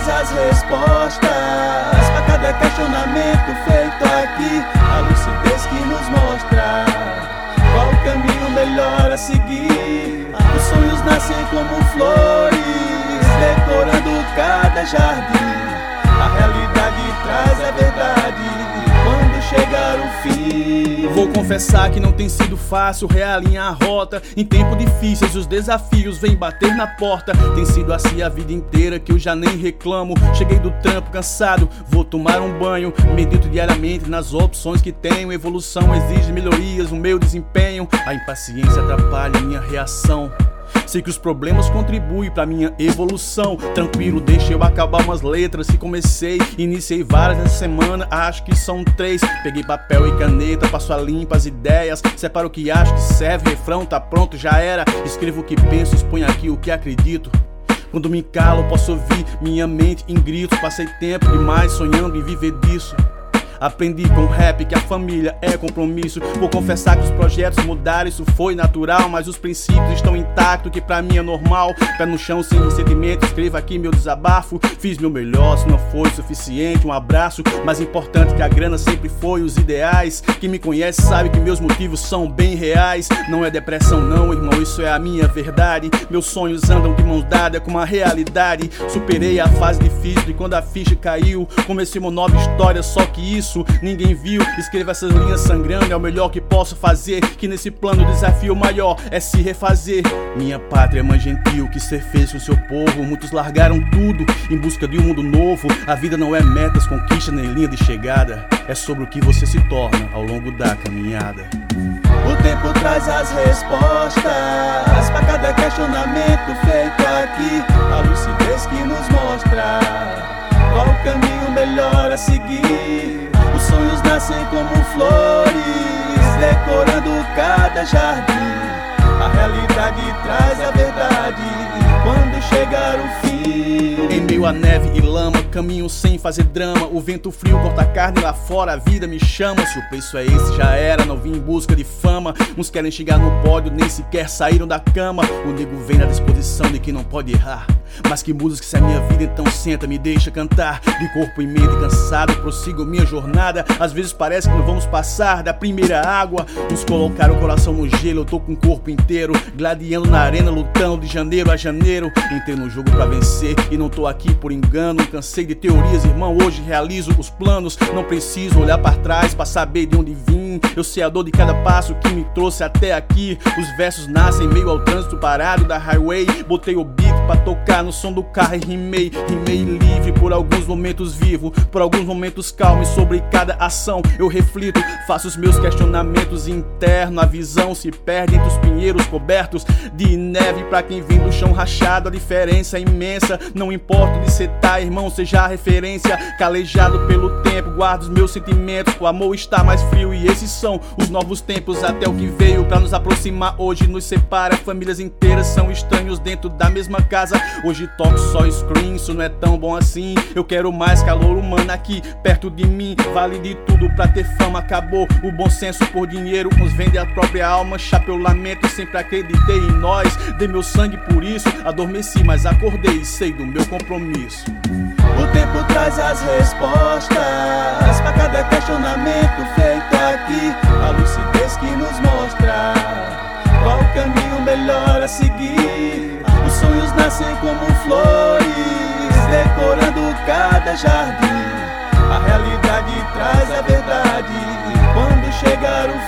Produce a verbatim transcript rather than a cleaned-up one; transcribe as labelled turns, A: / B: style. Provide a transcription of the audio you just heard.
A: traz as respostas pra cada questionamento feito aqui. A lucidez que nos mostra qual o caminho melhor a seguir. Os sonhos nascem como flores, decorando cada jardim. A realidade traz a verdade quando chegar o fim.
B: Vou confessar que não tem sido fácil realinhar a rota. Em tempos difíceis os desafios vêm bater na porta. Tem sido assim a vida inteira que eu já nem reclamo. Cheguei do trampo cansado, vou tomar um banho. Medito diariamente nas opções que tenho. Evolução exige melhorias no meu desempenho. A impaciência atrapalha minha reação. Sei que os problemas contribuem pra minha evolução. Tranquilo, deixa eu acabar umas letras que comecei. Iniciei várias nessa semana, acho que são três. Peguei papel e caneta, passo a limpo as ideias. Separo o que acho que serve, refrão tá pronto, já era. Escrevo o que penso, exponho aqui o que acredito. Quando me calo, posso ouvir minha mente em gritos. Passei tempo demais sonhando em viver disso. Aprendi com rap que a família é compromisso. Vou confessar que os projetos mudaram, isso foi natural. Mas os princípios estão intactos, que pra mim é normal. Pé no chão, sem ressentimento, escrevo aqui meu desabafo. Fiz meu melhor, se não foi suficiente, um abraço. Mais importante que a grana sempre foi os ideais. Quem me conhece sabe que meus motivos são bem reais. Não é depressão não, irmão, isso é a minha verdade. Meus sonhos andam de mãos dadas com a realidade. Superei a fase difícil e quando a ficha caiu, comecei uma nova história, só que isso ninguém viu. Escreva essas linhas sangrando, é o melhor que posso fazer. Que nesse plano o desafio maior é se refazer. Minha pátria, mãe gentil, que ser fez com seu povo. Muitos largaram tudo em busca de um mundo novo. A vida não é metas, conquista nem linha de chegada. É sobre o que você se torna ao longo da caminhada.
A: O tempo traz as respostas pra cada questionamento feito aqui. A lucidez que nos mostra qual o caminho melhor a seguir. Os sonhos nascem como flores, decorando cada jardim. A realidade traz a verdade quando chegar o fim.
B: Em meio a neve e lama, caminho sem fazer drama. O vento frio corta a carne lá fora, a vida me chama. Se o preço é esse, já era, não vim em busca de fama. Uns querem chegar no pódio, nem sequer saíram da cama. O nego vem na disposição de quem não pode errar. Mas que música se é minha vida, então senta, me deixa cantar. De corpo e mente cansado, prossigo minha jornada. Às vezes parece que não vamos passar da primeira água. Uns colocaram o coração no gelo, eu tô com o corpo inteiro. Gladiando na arena, lutando de janeiro a janeiro. Entrei no jogo pra vencer e não tô aqui por engano. Cansei de teorias, irmão, hoje realizo os planos. Não preciso olhar pra trás pra saber de onde vim. Eu sei a dor de cada passo que me trouxe até aqui. Os versos nascem em meio ao trânsito parado da highway. Botei o beat pra tocar no som do carro e rimei. Rimei livre, por alguns momentos vivo, por alguns momentos calmo. E sobre cada ação eu reflito, faço os meus questionamentos internos. A visão se perde entre os pinheiros cobertos de neve. Pra quem vem do chão rachado, a diferença é imensa. Não importa onde cê tá, irmão, seja a referência. Calejado pelo tempo, guardo os meus sentimentos. O amor está mais frio e esses são os novos tempos. Até o que veio pra nos aproximar hoje nos separa. Famílias inteiras são estranhos dentro da mesma casa. Hoje toco só screen, isso não é tão bom assim. Eu quero mais calor humano aqui perto de mim. Vale de tudo pra ter fama, acabou o bom senso por dinheiro. Uns vendem a própria alma, chapéu lamento. Sempre acreditei em nós, dei meu sangue por isso. Adormeci, mas acordei e sei do meu compromisso.
A: O tempo traz as respostas pra cada questionamento feito aqui. A lucidez que nos mostra qual o caminho melhor a seguir. Os sonhos nascem como flores, decorando cada jardim. A realidade traz a verdade quando chegar o